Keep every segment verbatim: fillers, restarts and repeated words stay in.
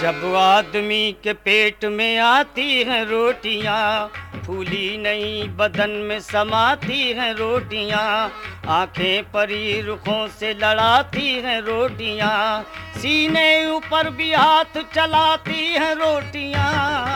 जब आदमी के पेट में आती हैं रोटियां, फूली नहीं बदन में समाती हैं रोटियां, आंखें परी रुखों से लड़ाती हैं रोटियां, सीने ऊपर भी हाथ चलाती हैं रोटियां।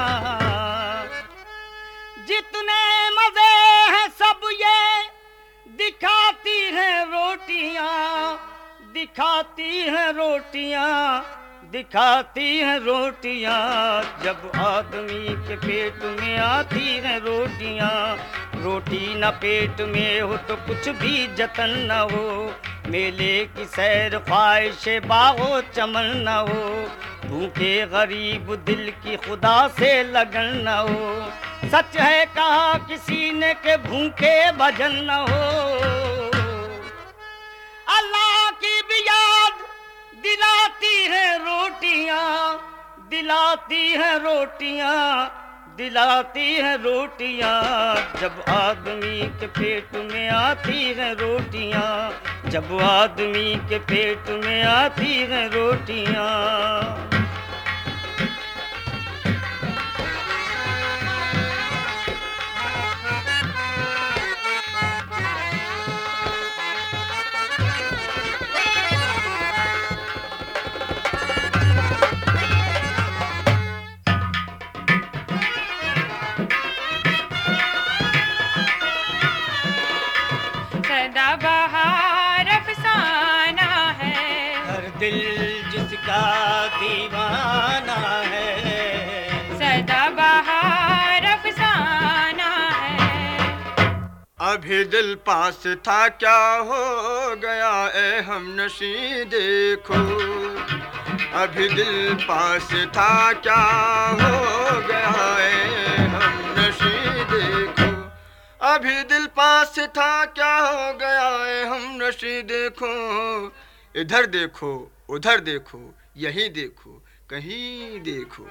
जितने मजे हैं सब ये दिखाती हैं रोटियां, दिखाती हैं रोटियां, दिखाती हैं रोटियां। जब आदमी के पेट में आती हैं रोटियां, रोटी न पेट में हो तो कुछ भी जतन न हो, मेले की सैर ख्वाहिश बागो चमन न हो, भूखे गरीब दिल की खुदा से लगन न हो, सच है कहा किसी ने के भूखे भजन न हो। अल्लाह की भी याद दिलाती है रोटियां, दिलाती है रोटियां, दिलाती है रोटियां। जब आदमी के पेट में आती है रोटियां, जब आदमी के पेट में आती है रोटियां। सदाबहार अफसाना है, हर दिल जिसका दीवाना है, सदाबहार अफसाना है। अभी दिल पास था क्या हो गया ए हमनशी देखो, अभी दिल पास था क्या हो गया ए हमनशी देखो, अभी दिल पास था क्या हो गया है हम नशी देखो, इधर देखो उधर देखो यहीं देखो कहीं देखो।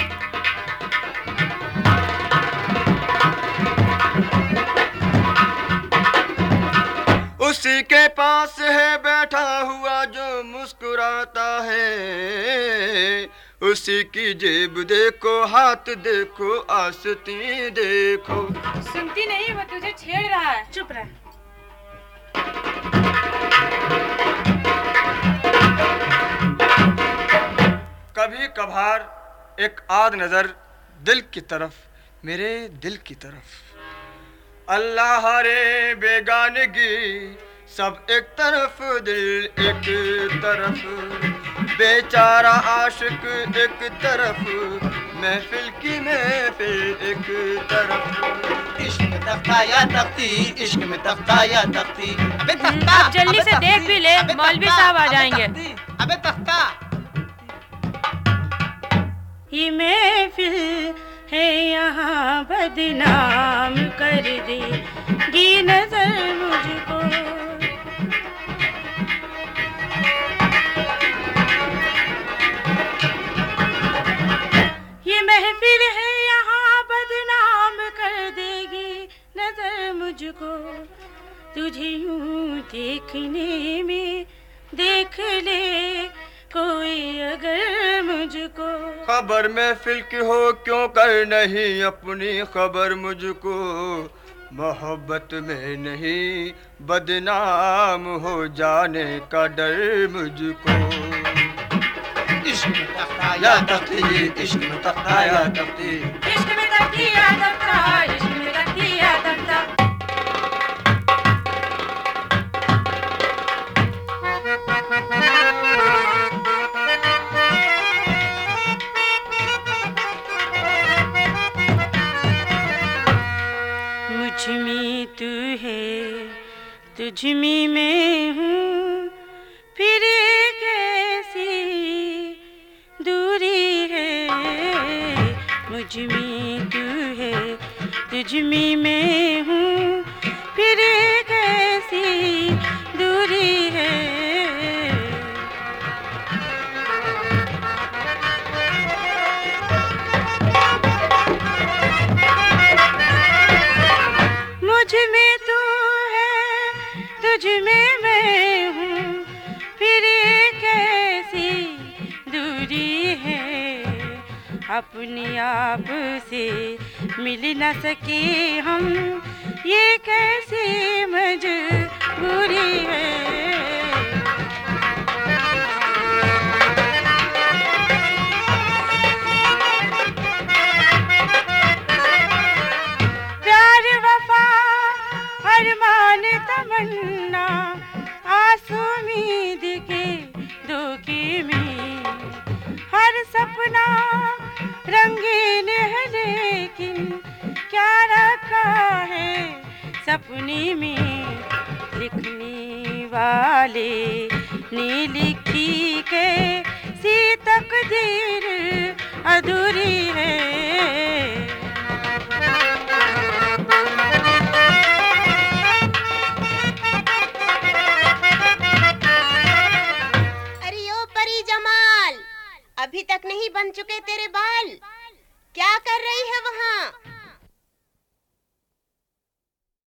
उसी के पास है बैठा हुआ जो मुस्कुराता है, उसी की जेब देखो हाथ देखो आस्तीन देखो। सुनती नहीं वो तुझे छेड़ रहा है, चुप रह। कभी कभार एक आध नजर दिल की तरफ, मेरे दिल की तरफ। अल्लाह रे बेगानगी सब एक तरफ दिल एक तरफ, बेचारा आशिक एक तरफ, महफिल की महफिल एक तरफ। इश्क में तख्ता या तख्ती, इश्क में तख्ता या तख्ती। अबे तख्ता, अब जल्दी से देख भी ले, मौलवी साहब आ जाएंगे। अबे तख्ता। ये महफिल है यहाँ बदनाम कर देगी नजर मुझको, ये महफिल है यहाँ बदनाम कर देगी नजर मुझको, तुझे यूं देखने में देख ले कोई अगर मुझको। खबर महफिल की हो क्यों कर नहीं अपनी खबर मुझको, मोहब्बत में नहीं बदनाम हो जाने का डर मुझको। इश्क में तख्ता या तख्ती, इश्क में तख्ता या तख्ती, इश्क में तख्ती या तख्ता, इश्क में तख्ती या तख्ता। मुझ में तू है, तुझ में मैं हूँ, फिर कैसी दूरी है। मुझ में तू है, तुझ में मैं हूँ, फिर कैसी दूरी है। मुझ में तू है, तुझ में मैं हूँ, फिर कैसी दूरी है। अपने आप से मिल न सके हम, ये कैसी मजबूरी है। प्यार वफा अरमान तमन्ना आंसू उम्मीद के धोखे में, हर सपना रंगीन है लेकिन क्या रखा है सपने में। लिखने वाले ने लिखी कैसी तकदीर अधूरी है। अभी तक नहीं बन चुके तेरे बाल, क्या कर रही है